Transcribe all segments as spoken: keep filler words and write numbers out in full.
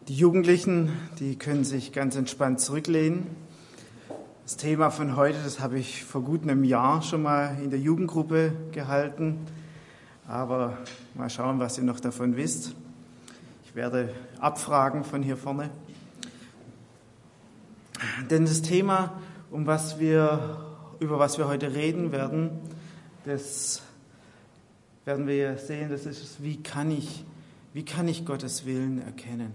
Die Jugendlichen, die können sich ganz entspannt zurücklehnen. Das Thema von heute, das habe ich vor gut einem Jahr schon mal in der Jugendgruppe gehalten. Aber mal schauen, was ihr noch davon wisst. Ich werde abfragen von hier vorne. Denn das Thema, um was wir, über was wir heute reden werden, das werden wir sehen, das ist, wie kann ich, wie kann ich Gottes Willen erkennen?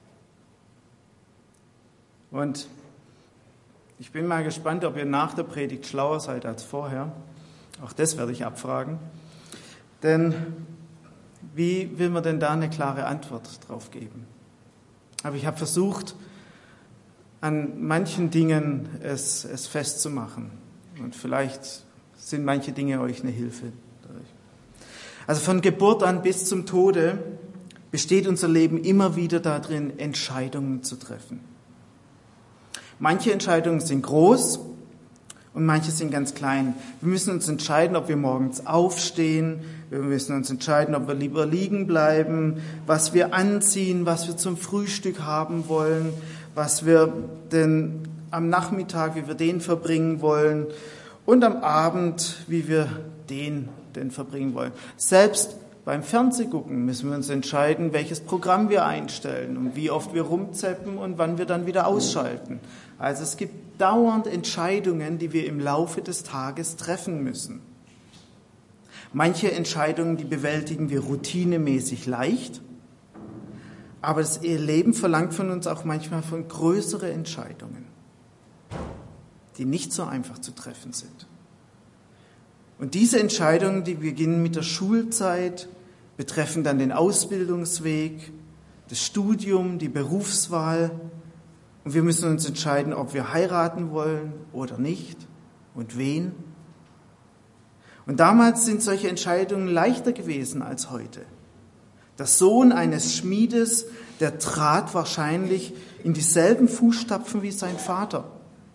Und ich bin mal gespannt, ob ihr nach der Predigt schlauer seid als vorher. Auch das werde ich abfragen. Denn wie will man denn da eine klare Antwort drauf geben? Aber ich habe versucht, an manchen Dingen es, es festzumachen. Und vielleicht sind manche Dinge euch eine Hilfe. Also von Geburt an bis zum Tode besteht unser Leben immer wieder darin, Entscheidungen zu treffen. Manche Entscheidungen sind groß und manche sind ganz klein. Wir müssen uns entscheiden, ob wir morgens aufstehen. Wir müssen uns entscheiden, ob wir lieber liegen bleiben, was wir anziehen, was wir zum Frühstück haben wollen, was wir denn am Nachmittag, wie wir den verbringen wollen und am Abend, wie wir den denn verbringen wollen. Selbst beim Fernsehgucken müssen wir uns entscheiden, welches Programm wir einstellen und wie oft wir rumzappen und wann wir dann wieder ausschalten. Also es gibt dauernd Entscheidungen, die wir im Laufe des Tages treffen müssen. Manche Entscheidungen, die bewältigen wir routinemäßig leicht, aber das Leben verlangt von uns auch manchmal von größeren Entscheidungen, die nicht so einfach zu treffen sind. Und diese Entscheidungen, die beginnen mit der Schulzeit, betreffen dann den Ausbildungsweg, das Studium, die Berufswahl. Und wir müssen uns entscheiden, ob wir heiraten wollen oder nicht und wen. Und damals sind solche Entscheidungen leichter gewesen als heute. Der Sohn eines Schmiedes, der trat wahrscheinlich in dieselben Fußstapfen wie sein Vater.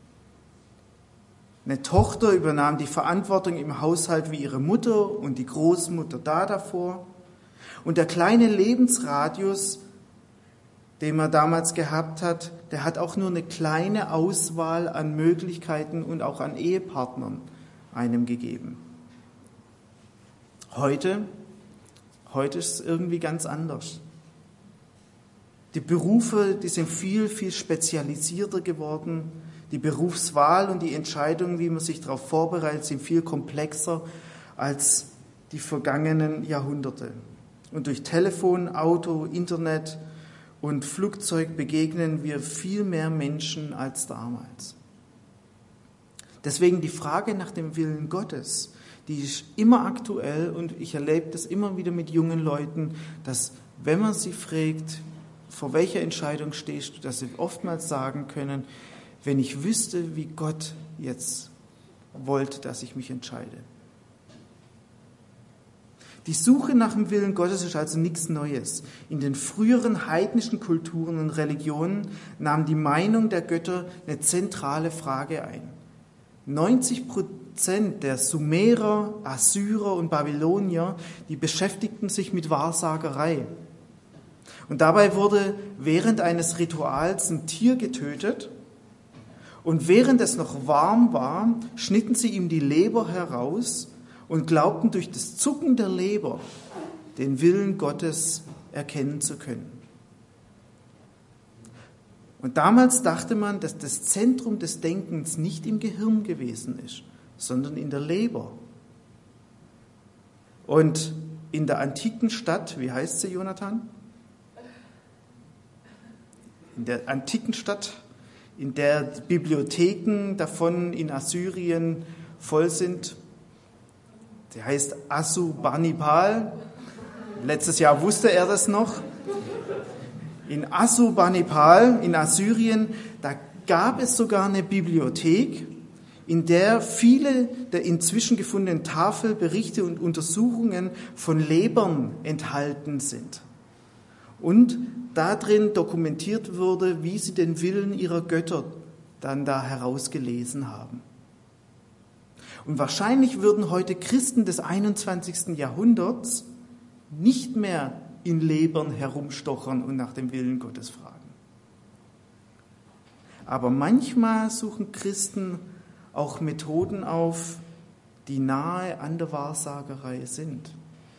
Eine Tochter übernahm die Verantwortung im Haushalt wie ihre Mutter und die Großmutter da davor. Und der kleine Lebensradius, den man damals gehabt hat, der hat auch nur eine kleine Auswahl an Möglichkeiten und auch an Ehepartnern einem gegeben. Heute, heute ist es irgendwie ganz anders. Die Berufe, die sind viel, viel spezialisierter geworden. Die Berufswahl und die Entscheidungen, wie man sich darauf vorbereitet, sind viel komplexer als die vergangenen Jahrhunderte. Und durch Telefon, Auto, Internet und Flugzeug begegnen wir viel mehr Menschen als damals. Deswegen die Frage nach dem Willen Gottes, die ist immer aktuell und ich erlebe das immer wieder mit jungen Leuten, dass wenn man sie fragt, vor welcher Entscheidung stehst du, dass sie oftmals sagen können, wenn ich wüsste, wie Gott jetzt wollte, dass ich mich entscheide. Die Suche nach dem Willen Gottes ist also nichts Neues. In den früheren heidnischen Kulturen und Religionen nahm die Meinung der Götter eine zentrale Frage ein. neunzig Prozent der Sumerer, Assyrer und Babylonier, die beschäftigten sich mit Wahrsagerei. Und dabei wurde während eines Rituals ein Tier getötet. Und während es noch warm war, schnitten sie ihm die Leber heraus und glaubten durch das Zucken der Leber den Willen Gottes erkennen zu können. Und damals dachte man, dass das Zentrum des Denkens nicht im Gehirn gewesen ist, sondern in der Leber. Und in der antiken Stadt, wie heißt sie, Jonathan? In der antiken Stadt, in der die Bibliotheken davon in Assyrien voll sind. Die heißt Assurbanipal. Letztes Jahr wusste er das noch. In Assurbanipal in Assyrien, da gab es sogar eine Bibliothek, in der viele der inzwischen gefundenen Tafelberichte und Untersuchungen von Lebern enthalten sind. Und darin dokumentiert wurde, wie sie den Willen ihrer Götter dann da herausgelesen haben. Und wahrscheinlich würden heute Christen des einundzwanzigsten Jahrhunderts nicht mehr in Lebern herumstochern und nach dem Willen Gottes fragen. Aber manchmal suchen Christen auch Methoden auf, die nahe an der Wahrsagerei sind.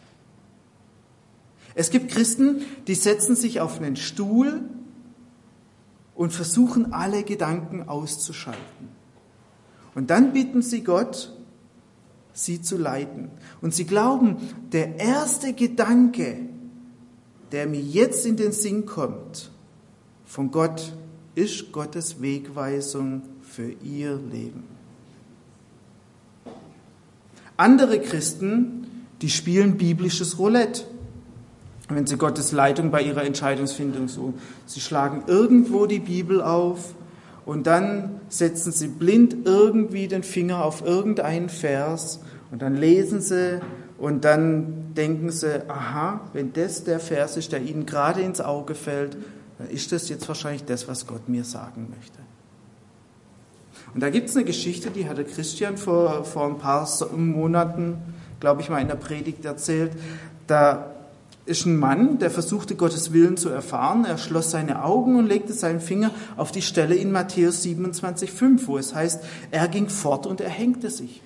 Es gibt Christen, die setzen sich auf einen Stuhl und versuchen, alle Gedanken auszuschalten. Und dann bitten sie Gott, sie zu leiten. Und sie glauben, der erste Gedanke, der mir jetzt in den Sinn kommt, von Gott, ist Gottes Wegweisung für ihr Leben. Andere Christen, die spielen biblisches Roulette, wenn sie Gottes Leitung bei ihrer Entscheidungsfindung suchen. Sie schlagen irgendwo die Bibel auf und dann setzen sie blind irgendwie den Finger auf irgendeinen Vers und dann lesen sie und dann denken sie, aha, wenn das der Vers ist, der ihnen gerade ins Auge fällt, dann ist das jetzt wahrscheinlich das, was Gott mir sagen möchte. Und da gibt es eine Geschichte, die hat der Christian vor, vor ein paar Monaten, glaube ich, mal in der Predigt erzählt. Da ist ein Mann, der versuchte, Gottes Willen zu erfahren. Er schloss seine Augen und legte seinen Finger auf die Stelle in Matthäus siebenundzwanzig fünf, wo es heißt, er ging fort und er hängte sich.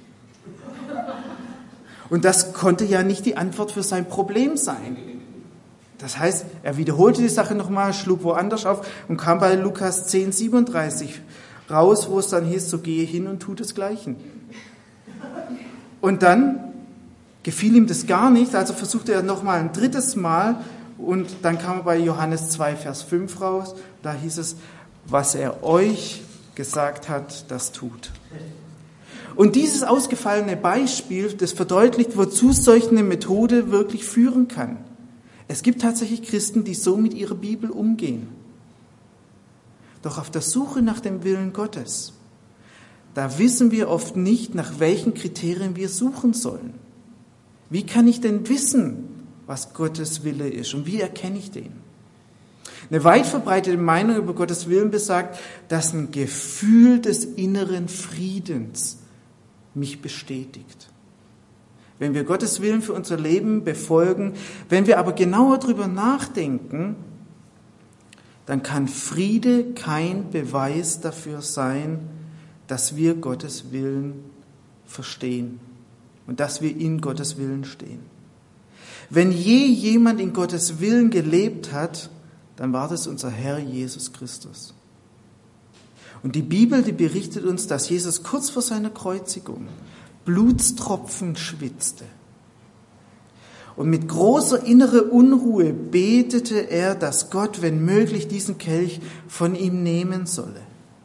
Und das konnte ja nicht die Antwort für sein Problem sein. Das heißt, er wiederholte die Sache nochmal, schlug woanders auf und kam bei Lukas zehn siebenunddreißig raus, wo es dann hieß, so gehe hin und tu desgleichen. Und dann gefiel ihm das gar nicht, also versuchte er nochmal ein drittes Mal und dann kam er bei Johannes zwei, Vers fünf raus, da hieß es, was er euch gesagt hat, das tut. Und dieses ausgefallene Beispiel, das verdeutlicht, wozu solch eine Methode wirklich führen kann. Es gibt tatsächlich Christen, die so mit ihrer Bibel umgehen. Doch auf der Suche nach dem Willen Gottes, da wissen wir oft nicht, nach welchen Kriterien wir suchen sollen. Wie kann ich denn wissen, was Gottes Wille ist und wie erkenne ich den? Eine weit verbreitete Meinung über Gottes Willen besagt, dass ein Gefühl des inneren Friedens mich bestätigt. Wenn wir Gottes Willen für unser Leben befolgen, wenn wir aber genauer drüber nachdenken, dann kann Friede kein Beweis dafür sein, dass wir Gottes Willen verstehen und dass wir in Gottes Willen stehen. Wenn je jemand in Gottes Willen gelebt hat, dann war das unser Herr Jesus Christus. Und die Bibel, die berichtet uns, dass Jesus kurz vor seiner Kreuzigung Blutstropfen schwitzte. Und mit großer innerer Unruhe betete er, dass Gott, wenn möglich, diesen Kelch von ihm nehmen solle.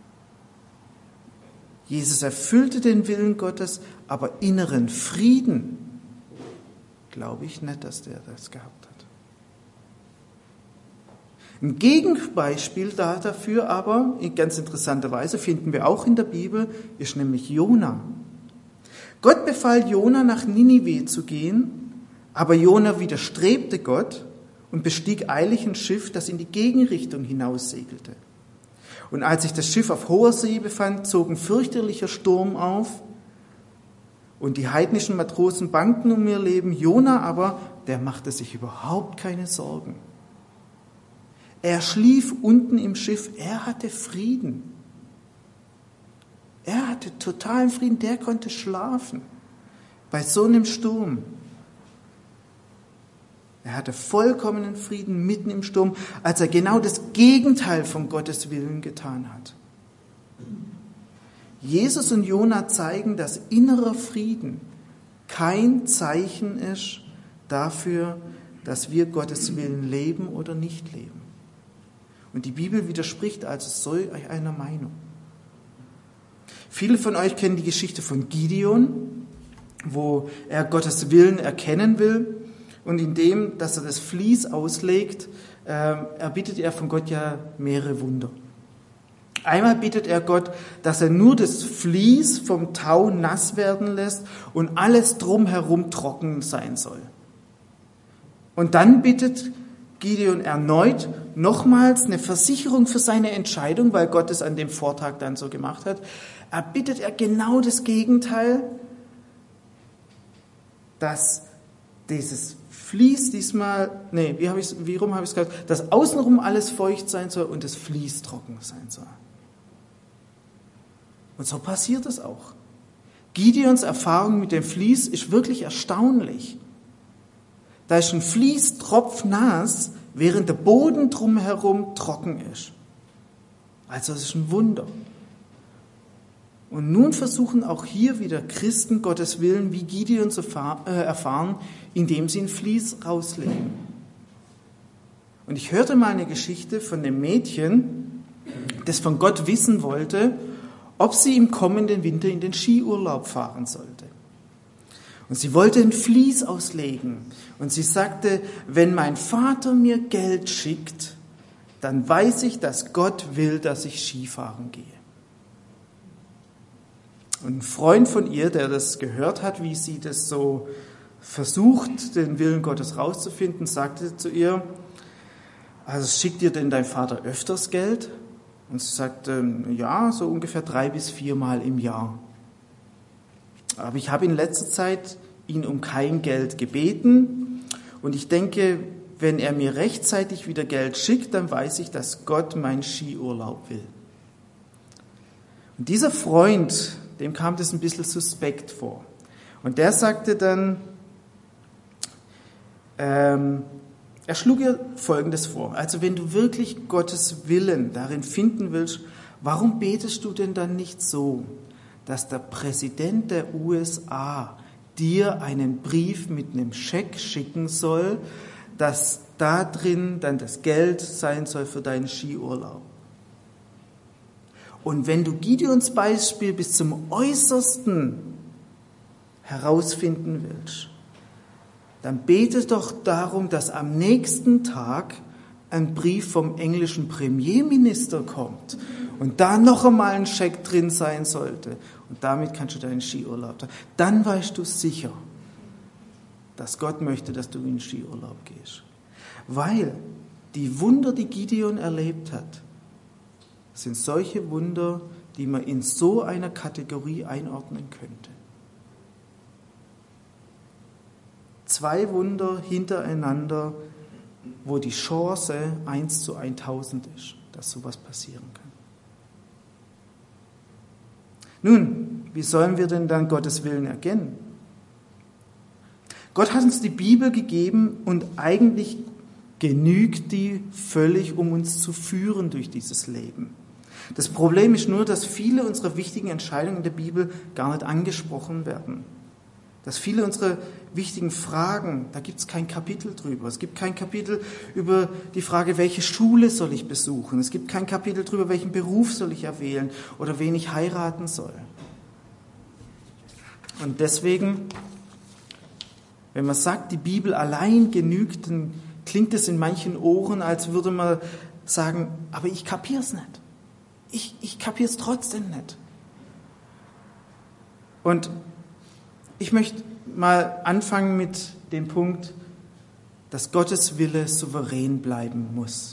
Jesus erfüllte den Willen Gottes, aber inneren Frieden, glaube ich nicht, dass der das gehabt hat. Ein Gegenbeispiel dafür aber, in ganz interessanter Weise, finden wir auch in der Bibel, ist nämlich Jona. Gott befahl Jona, nach Ninive zu gehen, aber Jona widerstrebte Gott und bestieg eilig ein Schiff, das in die Gegenrichtung hinaussegelte. Und als sich das Schiff auf hoher See befand, zog ein fürchterlicher Sturm auf und die heidnischen Matrosen bangten um ihr Leben. Jona aber, der machte sich überhaupt keine Sorgen. Er schlief unten im Schiff, er hatte Frieden. Er hatte totalen Frieden, der konnte schlafen bei so einem Sturm. Er hatte vollkommenen Frieden mitten im Sturm, als er genau das Gegenteil von Gottes Willen getan hat. Jesus und Jona zeigen, dass innerer Frieden kein Zeichen ist dafür, dass wir Gottes Willen leben oder nicht leben. Und die Bibel widerspricht also solch einer Meinung. Viele von euch kennen die Geschichte von Gideon, wo er Gottes Willen erkennen will. Und indem, dass er das Vlies auslegt, äh, erbittet er von Gott ja mehrere Wunder. Einmal bittet er Gott, dass er nur das Vlies vom Tau nass werden lässt und alles drumherum trocken sein soll. Und dann bittet Gideon erneut nochmals eine Versicherung für seine Entscheidung, weil Gott es an dem Vortag dann so gemacht hat. Erbittet er genau das Gegenteil, dass dieses Vlies diesmal, nee, wie, habe ich's, wie rum habe ich es gesagt, dass außenrum alles feucht sein soll und das Vlies trocken sein soll. Und so passiert es auch. Gideons Erfahrung mit dem Vlies ist wirklich erstaunlich. Da ist ein Vlies tropfnass, während der Boden drumherum trocken ist. Also es ist ein Wunder. Und nun versuchen auch hier wieder Christen Gottes Willen wie Gideon zu erfahren, indem sie ein Vlies rauslegen. Und ich hörte mal eine Geschichte von einem Mädchen, das von Gott wissen wollte, ob sie im kommenden Winter in den Skiurlaub fahren sollte. Und sie wollte ein Vlies auslegen. Und sie sagte, wenn mein Vater mir Geld schickt, dann weiß ich, dass Gott will, dass ich Skifahren gehe. Und ein Freund von ihr, der das gehört hat, wie sie das so versucht, den Willen Gottes rauszufinden, sagte zu ihr, also schickt dir denn dein Vater öfters Geld? Und sie sagte, ja, so ungefähr drei bis viermal im Jahr. Aber ich habe in letzter Zeit ihn um kein Geld gebeten und ich denke, wenn er mir rechtzeitig wieder Geld schickt, dann weiß ich, dass Gott meinen Skiurlaub will. Und dieser Freund, dem kam das ein bisschen suspekt vor. Und der sagte dann, ähm, er schlug ihr Folgendes vor. Also wenn du wirklich Gottes Willen darin finden willst, warum betest du denn dann nicht so, dass der Präsident der U S A dir einen Brief mit einem Scheck schicken soll, dass da drin dann das Geld sein soll für deinen Skiurlaub? Und wenn du Gideons Beispiel bis zum Äußersten herausfinden willst, dann bete doch darum, dass am nächsten Tag ein Brief vom englischen Premierminister kommt und da noch einmal ein Scheck drin sein sollte. Und damit kannst du deinen Skiurlaub haben. Dann weißt du sicher, dass Gott möchte, dass du in den Skiurlaub gehst. Weil die Wunder, die Gideon erlebt hat, sind solche Wunder, die man in so einer Kategorie einordnen könnte. Zwei Wunder hintereinander, wo die Chance eins zu eintausend ist, dass sowas passieren kann. Nun, wie sollen wir denn dann Gottes Willen erkennen? Gott hat uns die Bibel gegeben und eigentlich genügt die völlig, um uns zu führen durch dieses Leben. Das Problem ist nur, dass viele unserer wichtigen Entscheidungen in der Bibel gar nicht angesprochen werden. Dass viele unserer wichtigen Fragen, da gibt es kein Kapitel drüber. Es gibt kein Kapitel über die Frage, welche Schule soll ich besuchen. Es gibt kein Kapitel drüber, welchen Beruf soll ich erwählen oder wen ich heiraten soll. Und deswegen, wenn man sagt, die Bibel allein genügt, dann klingt es in manchen Ohren, als würde man sagen, aber ich kapier's nicht. Ich, ich kapier's trotzdem nicht. Und ich möchte mal anfangen mit dem Punkt, dass Gottes Wille souverän bleiben muss.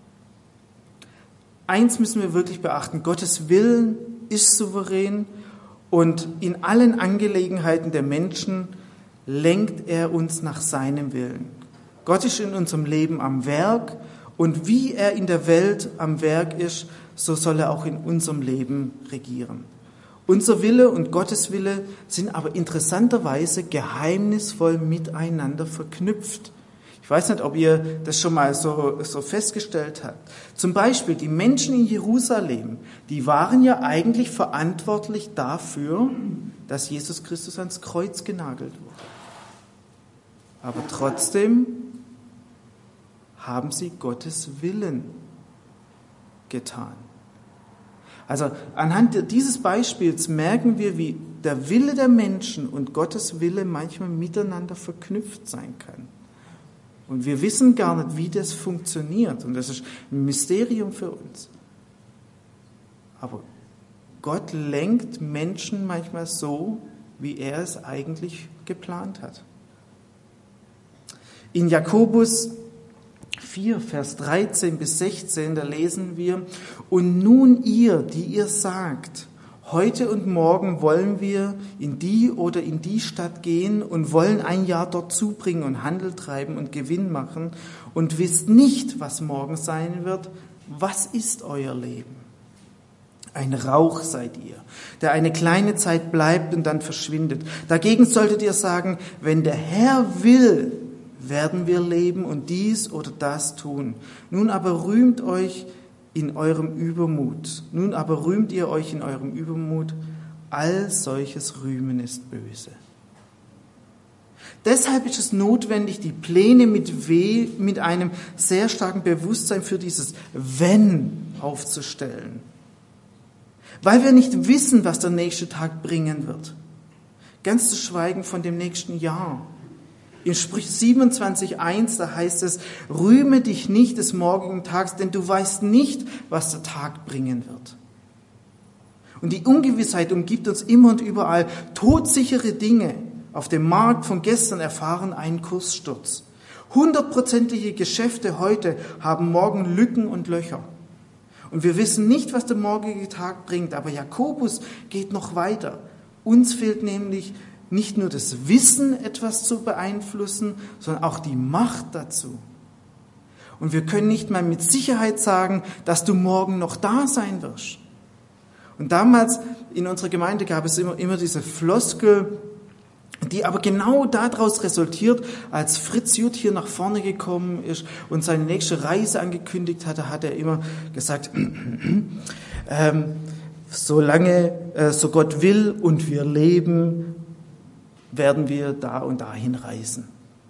Eins müssen wir wirklich beachten, Gottes Willen ist souverän und in allen Angelegenheiten der Menschen lenkt er uns nach seinem Willen. Gott ist in unserem Leben am Werk und wie er in der Welt am Werk ist, so soll er auch in unserem Leben regieren. Unser Wille und Gottes Wille sind aber interessanterweise geheimnisvoll miteinander verknüpft. Ich weiß nicht, ob ihr das schon mal so, so festgestellt habt. Zum Beispiel die Menschen in Jerusalem, die waren ja eigentlich verantwortlich dafür, dass Jesus Christus ans Kreuz genagelt wurde. Aber trotzdem haben sie Gottes Willen getan. Also anhand dieses Beispiels merken wir, wie der Wille der Menschen und Gottes Wille manchmal miteinander verknüpft sein kann. Und wir wissen gar nicht, wie das funktioniert. Und das ist ein Mysterium für uns. Aber Gott lenkt Menschen manchmal so, wie er es eigentlich geplant hat. In Jakobus vier, Vers dreizehn bis sechzehn, da lesen wir, und nun ihr, die ihr sagt, heute und morgen wollen wir in die oder in die Stadt gehen und wollen ein Jahr dort zubringen und Handel treiben und Gewinn machen und wisst nicht, was morgen sein wird, was ist euer Leben? Ein Rauch seid ihr, der eine kleine Zeit bleibt und dann verschwindet. Dagegen solltet ihr sagen, wenn der Herr will, werden wir leben und dies oder das tun. Nun aber rühmt euch in eurem Übermut. Nun aber rühmt ihr euch in eurem Übermut. All solches Rühmen ist böse. Deshalb ist es notwendig, die Pläne mit, We- mit einem sehr starken Bewusstsein für dieses Wenn aufzustellen. Weil wir nicht wissen, was der nächste Tag bringen wird. Ganz zu schweigen von dem nächsten Jahr. In Sprüche siebenundzwanzig eins, da heißt es, rühme dich nicht des morgigen Tages, denn du weißt nicht, was der Tag bringen wird. Und die Ungewissheit umgibt uns immer und überall. Todsichere Dinge auf dem Markt von gestern erfahren einen Kurssturz. Hundertprozentige Geschäfte heute haben morgen Lücken und Löcher. Und wir wissen nicht, was der morgige Tag bringt, aber Jakobus geht noch weiter. Uns fehlt nämlich nicht nur das Wissen, etwas zu beeinflussen, sondern auch die Macht dazu. Und wir können nicht mal mit Sicherheit sagen, dass du morgen noch da sein wirst. Und damals in unserer Gemeinde gab es immer, immer diese Floskel, die aber genau daraus resultiert, als Fritz Jutt hier nach vorne gekommen ist und seine nächste Reise angekündigt hatte, hat er immer gesagt, ähm, solange äh, so Gott will und wir leben, werden wir da und dahin reisen.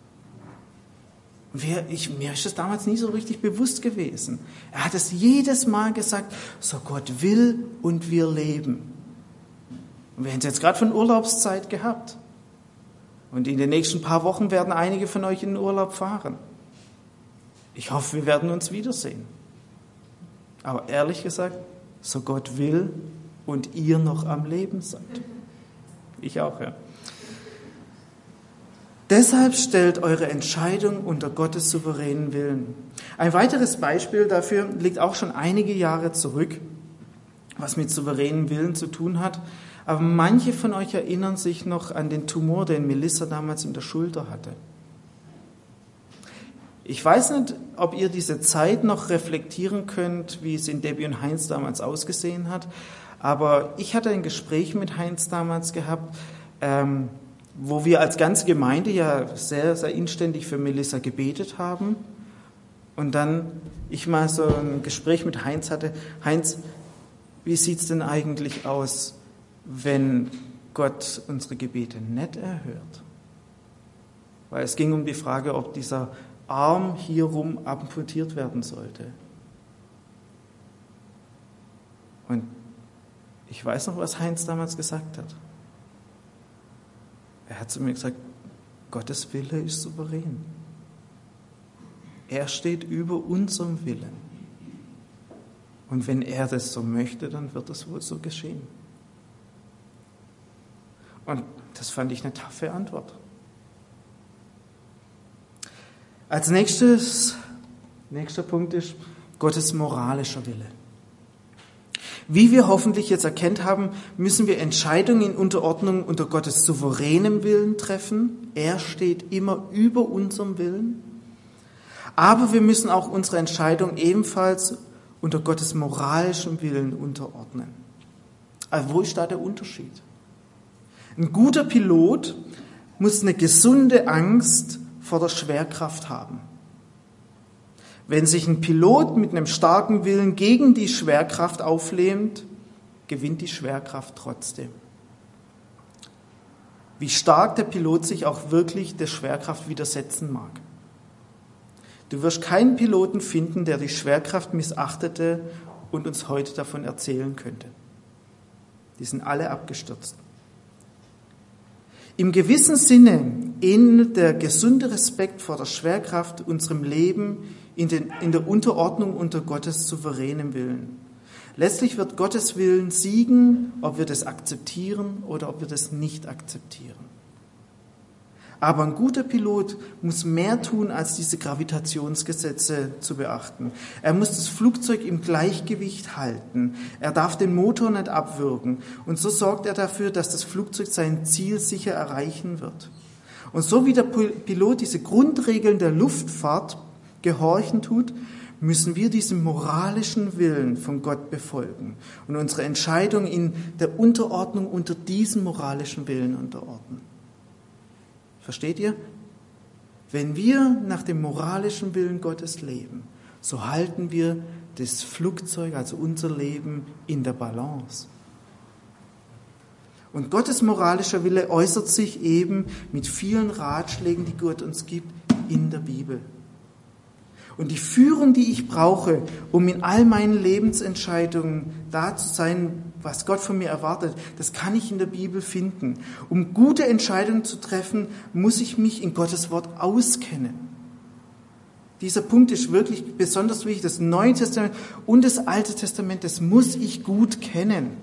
Wir, ich, mir ist das damals nie so richtig bewusst gewesen. Er hat es jedes Mal gesagt, so Gott will und wir leben. Und wir haben es jetzt gerade von Urlaubszeit gehabt. Und in den nächsten paar Wochen werden einige von euch in den Urlaub fahren. Ich hoffe, wir werden uns wiedersehen. Aber ehrlich gesagt, so Gott will und ihr noch am Leben seid. Ich auch, ja. Deshalb stellt eure Entscheidung unter Gottes souveränen Willen. Ein weiteres Beispiel dafür liegt auch schon einige Jahre zurück, was mit souveränen Willen zu tun hat. Aber manche von euch erinnern sich noch an den Tumor, den Melissa damals in der Schulter hatte. Ich weiß nicht, ob ihr diese Zeit noch reflektieren könnt, wie es in Debbie und Heinz damals ausgesehen hat. Aber ich hatte ein Gespräch mit Heinz damals gehabt, ähm, wo wir als ganze Gemeinde ja sehr, sehr inständig für Melissa gebetet haben. Und dann ich mal so ein Gespräch mit Heinz hatte. Heinz, wie sieht's denn eigentlich aus, wenn Gott unsere Gebete nicht erhört? Weil es ging um die Frage, ob dieser Arm hierum amputiert werden sollte. Und ich weiß noch, was Heinz damals gesagt hat. Er hat zu mir gesagt, Gottes Wille ist souverän. Er steht über unserem Willen. Und wenn er das so möchte, dann wird es wohl so geschehen. Und das fand ich eine taffe Antwort. Als nächstes, nächster Punkt ist Gottes moralischer Wille. Wie wir hoffentlich jetzt erkannt haben, müssen wir Entscheidungen in Unterordnung unter Gottes souveränem Willen treffen. Er steht immer über unserem Willen. Aber wir müssen auch unsere Entscheidung ebenfalls unter Gottes moralischem Willen unterordnen. Also wo ist da der Unterschied? Ein guter Pilot muss eine gesunde Angst vor der Schwerkraft haben. Wenn sich ein Pilot mit einem starken Willen gegen die Schwerkraft auflehnt, gewinnt die Schwerkraft trotzdem. Wie stark der Pilot sich auch wirklich der Schwerkraft widersetzen mag. Du wirst keinen Piloten finden, der die Schwerkraft missachtete und uns heute davon erzählen könnte. Die sind alle abgestürzt. Im gewissen Sinne ähnelt der gesunde Respekt vor der Schwerkraft unserem Leben in, den, in der Unterordnung unter Gottes souveränem Willen. Letztlich wird Gottes Willen siegen, ob wir das akzeptieren oder ob wir das nicht akzeptieren. Aber ein guter Pilot muss mehr tun, als diese Gravitationsgesetze zu beachten. Er muss das Flugzeug im Gleichgewicht halten. Er darf den Motor nicht abwürgen. Und so sorgt er dafür, dass das Flugzeug sein Ziel sicher erreichen wird. Und so wie der Pilot diese Grundregeln der Luftfahrt gehorchen tut, müssen wir diesen moralischen Willen von Gott befolgen und unsere Entscheidung in der Unterordnung unter diesen moralischen Willen unterordnen. Versteht ihr? Wenn wir nach dem moralischen Willen Gottes leben, so halten wir das Flugzeug, also unser Leben, in der Balance. Und Gottes moralischer Wille äußert sich eben mit vielen Ratschlägen, die Gott uns gibt, in der Bibel. Und die Führung, die ich brauche, um in all meinen Lebensentscheidungen da zu sein, was Gott von mir erwartet, das kann ich in der Bibel finden. Um gute Entscheidungen zu treffen, muss ich mich in Gottes Wort auskennen. Dieser Punkt ist wirklich besonders wichtig. Das Neue Testament und das Alte Testament, das muss ich gut kennen.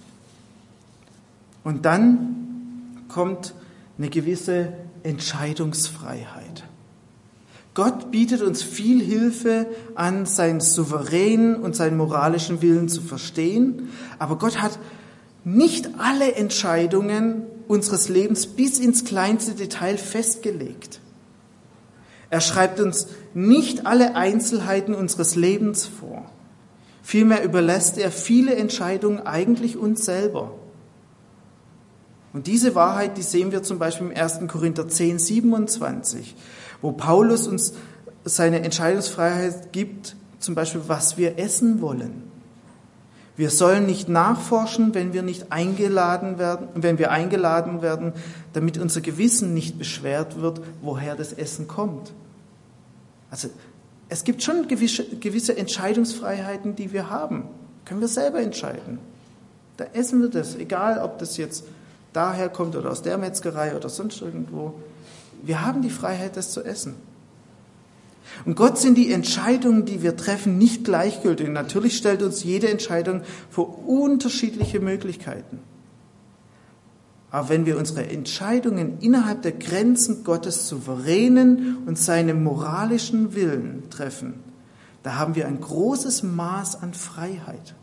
Und dann kommt eine gewisse Entscheidungsfreiheit. Gott bietet uns viel Hilfe an, seinen souveränen und seinen moralischen Willen zu verstehen. Aber Gott hat nicht alle Entscheidungen unseres Lebens bis ins kleinste Detail festgelegt. Er schreibt uns nicht alle Einzelheiten unseres Lebens vor. Vielmehr überlässt er viele Entscheidungen eigentlich uns selber. Und diese Wahrheit, die sehen wir zum Beispiel im ersten Korinther zehn, siebenundzwanzig, wo Paulus uns seine Entscheidungsfreiheit gibt, zum Beispiel, was wir essen wollen. Wir sollen nicht nachforschen, wenn wir nicht eingeladen werden, wenn wir eingeladen werden, damit unser Gewissen nicht beschwert wird, woher das Essen kommt. Also es gibt schon gewisse, gewisse Entscheidungsfreiheiten, die wir haben. Können wir selber entscheiden. Da essen wir das, egal ob das jetzt daher kommt oder aus der Metzgerei oder sonst irgendwo. Wir haben die Freiheit, das zu essen. Und Gott sind die Entscheidungen, die wir treffen, nicht gleichgültig. Natürlich stellt uns jede Entscheidung vor unterschiedliche Möglichkeiten. Aber wenn wir unsere Entscheidungen innerhalb der Grenzen Gottes souveränen und seinem moralischen Willen treffen, da haben wir ein großes Maß an Freiheit.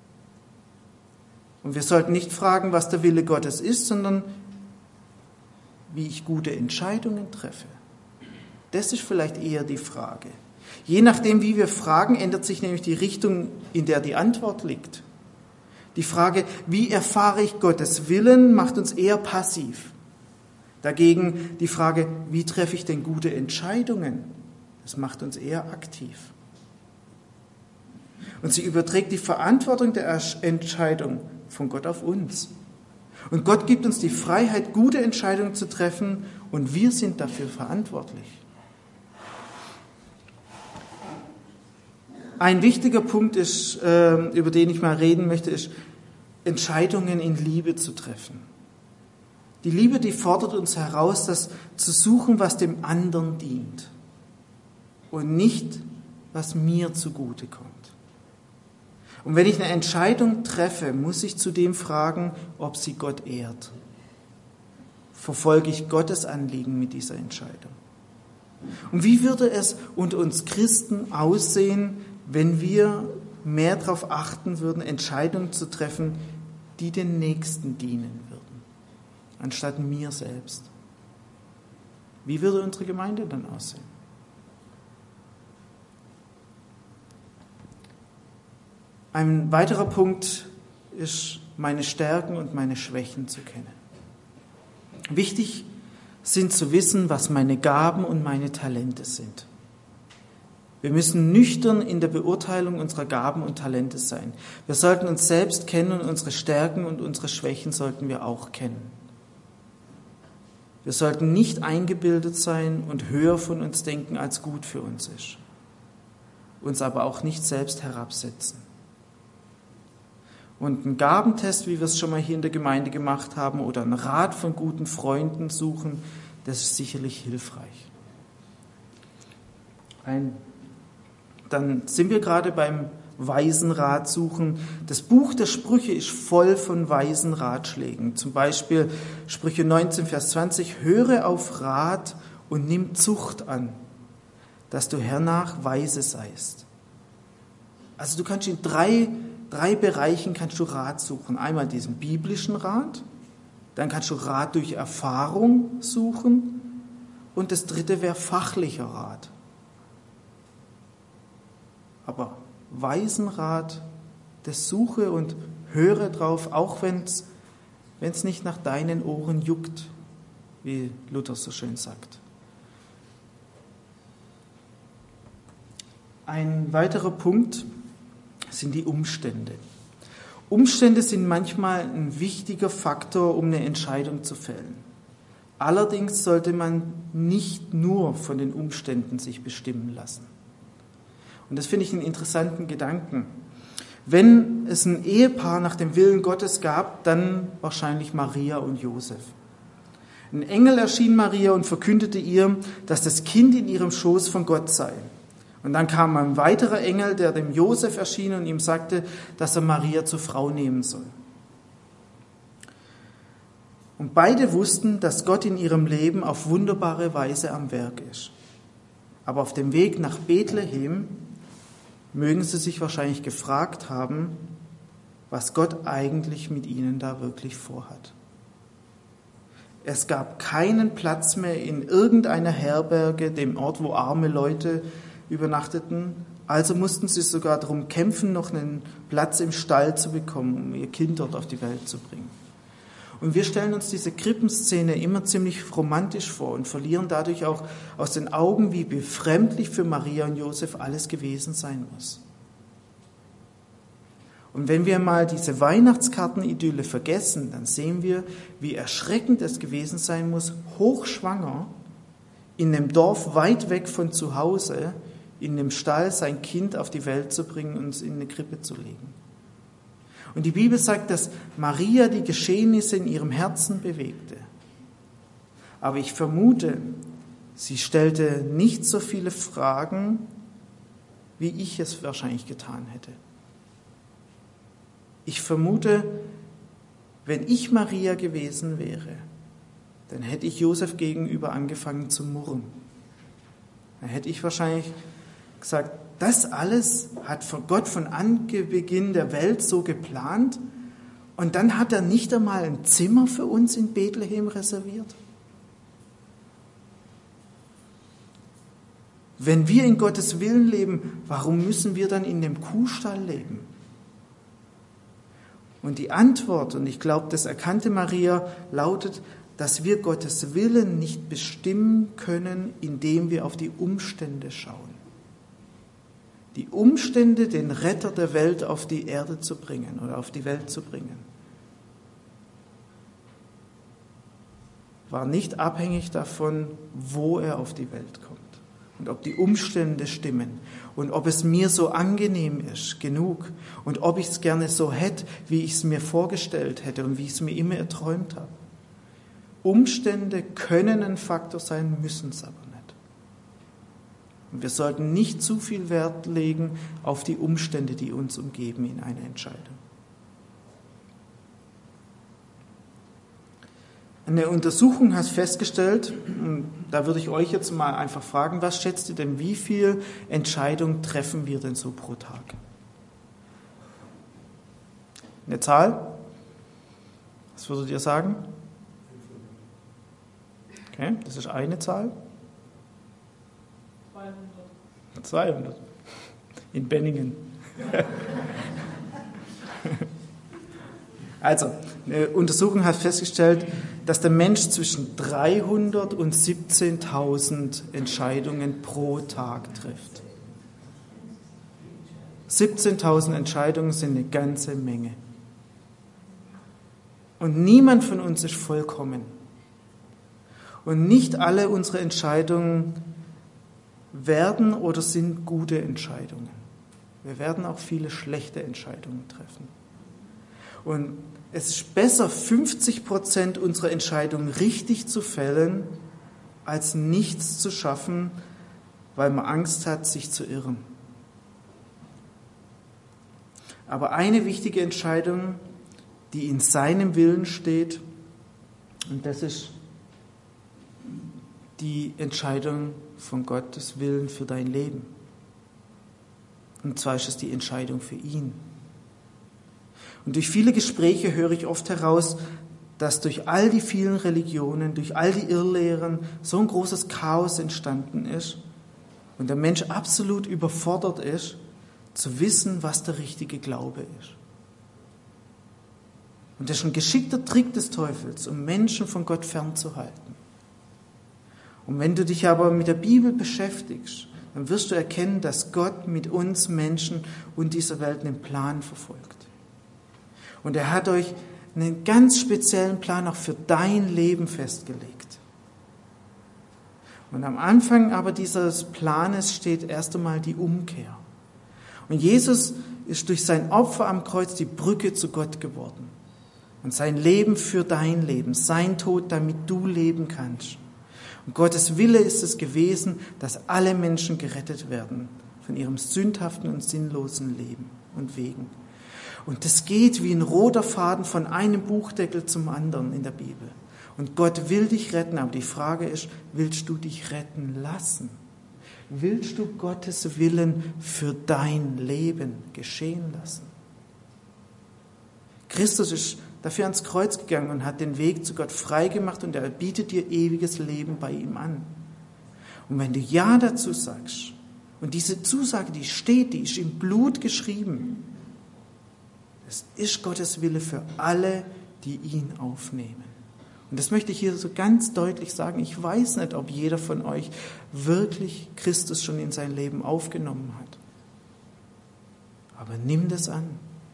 Und wir sollten nicht fragen, was der Wille Gottes ist, sondern wie ich gute Entscheidungen treffe. Das ist vielleicht eher die Frage. Je nachdem, wie wir fragen, ändert sich nämlich die Richtung, in der die Antwort liegt. Die Frage, wie erfahre ich Gottes Willen, macht uns eher passiv. Dagegen die Frage, wie treffe ich denn gute Entscheidungen, das macht uns eher aktiv. Und sie überträgt die Verantwortung der Entscheidung von Gott auf uns. Und Gott gibt uns die Freiheit, gute Entscheidungen zu treffen, und wir sind dafür verantwortlich. Ein wichtiger Punkt ist, über den ich mal reden möchte, ist, Entscheidungen in Liebe zu treffen. Die Liebe, die fordert uns heraus, das zu suchen, was dem anderen dient und nicht, was mir zugute kommt. Und wenn ich eine Entscheidung treffe, muss ich zudem fragen, ob sie Gott ehrt. Verfolge ich Gottes Anliegen mit dieser Entscheidung? Und wie würde es unter uns Christen aussehen, wenn wir mehr darauf achten würden, Entscheidungen zu treffen, die den Nächsten dienen würden, anstatt mir selbst? Wie würde unsere Gemeinde dann aussehen? Ein weiterer Punkt ist, meine Stärken und meine Schwächen zu kennen. Wichtig sind zu wissen, was meine Gaben und meine Talente sind. Wir müssen nüchtern in der Beurteilung unserer Gaben und Talente sein. Wir sollten uns selbst kennen und unsere Stärken und unsere Schwächen sollten wir auch kennen. Wir sollten nicht eingebildet sein und höher von uns denken, als gut für uns ist. Uns aber auch nicht selbst herabsetzen. Und einen Gabentest, wie wir es schon mal hier in der Gemeinde gemacht haben, oder einen Rat von guten Freunden suchen, das ist sicherlich hilfreich. Ein, dann sind wir gerade beim weisen Rat suchen. Das Buch der Sprüche ist voll von weisen Ratschlägen. Zum Beispiel Sprüche neunzehn, Vers zwanzig, höre auf Rat und nimm Zucht an, dass du hernach weise seist. Also du kannst in drei Drei Bereichen kannst du Rat suchen. Einmal diesen biblischen Rat, dann kannst du Rat durch Erfahrung suchen und das dritte wäre fachlicher Rat. Aber weisen Rat, das suche und höre drauf, auch wenn es nicht nach deinen Ohren juckt, wie Luther so schön sagt. Ein weiterer Punkt sind die Umstände. Umstände sind manchmal ein wichtiger Faktor, um eine Entscheidung zu fällen. Allerdings sollte man nicht nur von den Umständen sich bestimmen lassen. Und das finde ich einen interessanten Gedanken. Wenn es ein Ehepaar nach dem Willen Gottes gab, dann wahrscheinlich Maria und Josef. Ein Engel erschien Maria und verkündete ihr, dass das Kind in ihrem Schoß von Gott sei. Und dann kam ein weiterer Engel, der dem Josef erschien und ihm sagte, dass er Maria zur Frau nehmen soll. Und beide wussten, dass Gott in ihrem Leben auf wunderbare Weise am Werk ist. Aber auf dem Weg nach Bethlehem mögen sie sich wahrscheinlich gefragt haben, was Gott eigentlich mit ihnen da wirklich vorhat. Es gab keinen Platz mehr in irgendeiner Herberge, dem Ort, wo arme Leute übernachteten. Also mussten sie sogar darum kämpfen, noch einen Platz im Stall zu bekommen, um ihr Kind dort auf die Welt zu bringen. Und wir stellen uns diese Krippenszene immer ziemlich romantisch vor und verlieren dadurch auch aus den Augen, wie befremdlich für Maria und Josef alles gewesen sein muss. Und wenn wir mal diese Weihnachtskartenidylle vergessen, dann sehen wir, wie erschreckend es gewesen sein muss, hochschwanger, in einem Dorf weit weg von zu Hause, in dem Stall sein Kind auf die Welt zu bringen und es in eine Krippe zu legen. Und die Bibel sagt, dass Maria die Geschehnisse in ihrem Herzen bewegte. Aber ich vermute, sie stellte nicht so viele Fragen, wie ich es wahrscheinlich getan hätte. Ich vermute, wenn ich Maria gewesen wäre, dann hätte ich Josef gegenüber angefangen zu murren. Dann hätte ich wahrscheinlich gesagt, das alles hat Gott von Anbeginn der Welt so geplant und dann hat er nicht einmal ein Zimmer für uns in Bethlehem reserviert. Wenn wir in Gottes Willen leben, warum müssen wir dann in dem Kuhstall leben? Und die Antwort, und ich glaube, das erkannte Maria, lautet, dass wir Gottes Willen nicht bestimmen können, indem wir auf die Umstände schauen. Die Umstände, den Retter der Welt auf die Erde zu bringen oder auf die Welt zu bringen, war nicht abhängig davon, wo er auf die Welt kommt und ob die Umstände stimmen und ob es mir so angenehm ist, genug, und ob ich es gerne so hätte, wie ich es mir vorgestellt hätte und wie ich es mir immer erträumt habe. Umstände können ein Faktor sein, müssen es aber nicht. Und wir sollten nicht zu viel Wert legen auf die Umstände, die uns umgeben in einer Entscheidung. Eine Untersuchung hat festgestellt, und da würde ich euch jetzt mal einfach fragen, was schätzt ihr denn, wie viele Entscheidungen treffen wir denn so pro Tag? Eine Zahl? Was würdet ihr sagen? Okay, das ist eine Zahl. zweihundert. zweihundert. In Benningen. Also, eine Untersuchung hat festgestellt, dass der Mensch zwischen dreihundert und siebzehntausend Entscheidungen pro Tag trifft. siebzehntausend Entscheidungen sind eine ganze Menge. Und niemand von uns ist vollkommen. Und nicht alle unsere Entscheidungen werden oder sind gute Entscheidungen. Wir werden auch viele schlechte Entscheidungen treffen. Und es ist besser, fünfzig Prozent unserer Entscheidungen richtig zu fällen, als nichts zu schaffen, weil man Angst hat, sich zu irren. Aber eine wichtige Entscheidung, die in seinem Willen steht, und das ist die Entscheidung von Gottes Willen für dein Leben. Und zwar ist es die Entscheidung für ihn. Und durch viele Gespräche höre ich oft heraus, dass durch all die vielen Religionen, durch all die Irrlehren so ein großes Chaos entstanden ist und der Mensch absolut überfordert ist zu wissen, was der richtige Glaube ist. Und das ist ein geschickter Trick des Teufels, um Menschen von Gott fernzuhalten. Und wenn du dich aber mit der Bibel beschäftigst, dann wirst du erkennen, dass Gott mit uns Menschen und dieser Welt einen Plan verfolgt. Und er hat euch einen ganz speziellen Plan auch für dein Leben festgelegt. Und am Anfang aber dieses Planes steht erst einmal die Umkehr. Und Jesus ist durch sein Opfer am Kreuz die Brücke zu Gott geworden. Und sein Leben für dein Leben, sein Tod, damit du leben kannst. Und Gottes Wille ist es gewesen, dass alle Menschen gerettet werden von ihrem sündhaften und sinnlosen Leben und Wegen. Und das geht wie ein roter Faden von einem Buchdeckel zum anderen in der Bibel. Und Gott will dich retten, aber die Frage ist, willst du dich retten lassen? Willst du Gottes Willen für dein Leben geschehen lassen? Christus ist dafür ans Kreuz gegangen und hat den Weg zu Gott freigemacht und er bietet dir ewiges Leben bei ihm an. Und wenn du Ja dazu sagst, und diese Zusage, die steht, die ist im Blut geschrieben, das ist Gottes Wille für alle, die ihn aufnehmen. Und das möchte ich hier so ganz deutlich sagen. Ich weiß nicht, ob jeder von euch wirklich Christus schon in sein Leben aufgenommen hat. Aber nimm das an.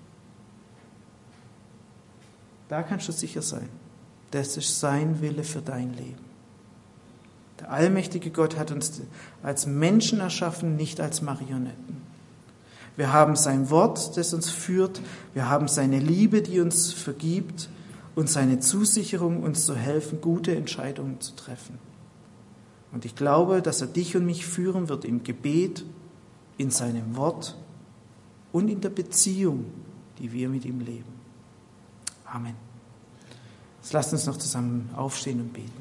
Da kannst du sicher sein. Das ist sein Wille für dein Leben. Der allmächtige Gott hat uns als Menschen erschaffen, nicht als Marionetten. Wir haben sein Wort, das uns führt. Wir haben seine Liebe, die uns vergibt. Und seine Zusicherung, uns zu helfen, gute Entscheidungen zu treffen. Und ich glaube, dass er dich und mich führen wird im Gebet, in seinem Wort und in der Beziehung, die wir mit ihm leben. Amen. Jetzt lasst uns noch zusammen aufstehen und beten.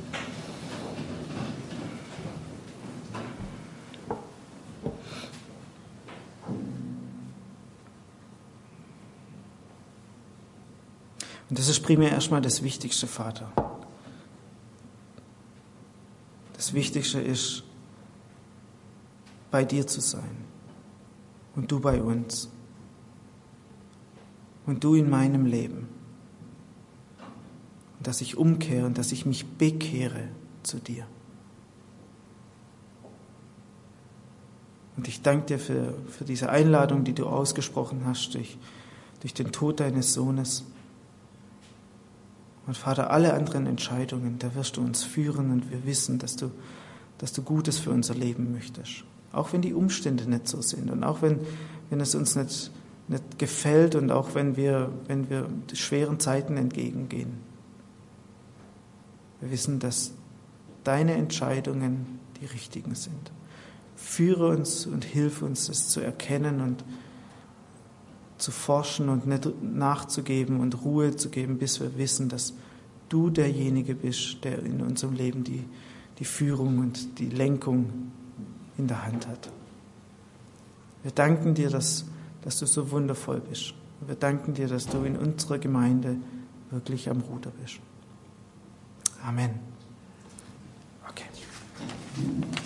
Und das ist primär erstmal das Wichtigste, Vater. Das Wichtigste ist, bei dir zu sein. Und du bei uns. Und du in meinem Leben. Und dass ich umkehre und dass ich mich bekehre zu dir. Und ich danke dir für, für diese Einladung, die du ausgesprochen hast durch, durch den Tod deines Sohnes. Und Vater, alle anderen Entscheidungen, da wirst du uns führen und wir wissen, dass du, dass du Gutes für unser Leben möchtest. Auch wenn die Umstände nicht so sind und auch wenn, wenn es uns nicht, nicht gefällt und auch wenn wir, wenn wir schweren Zeiten entgegengehen. Wir wissen, dass deine Entscheidungen die richtigen sind. Führe uns und hilf uns, das zu erkennen und zu forschen und nicht nachzugeben und Ruhe zu geben, bis wir wissen, dass du derjenige bist, der in unserem Leben die, die Führung und die Lenkung in der Hand hat. Wir danken dir, dass, dass du so wundervoll bist. Wir danken dir, dass du in unserer Gemeinde wirklich am Ruder bist. Amen. Okay.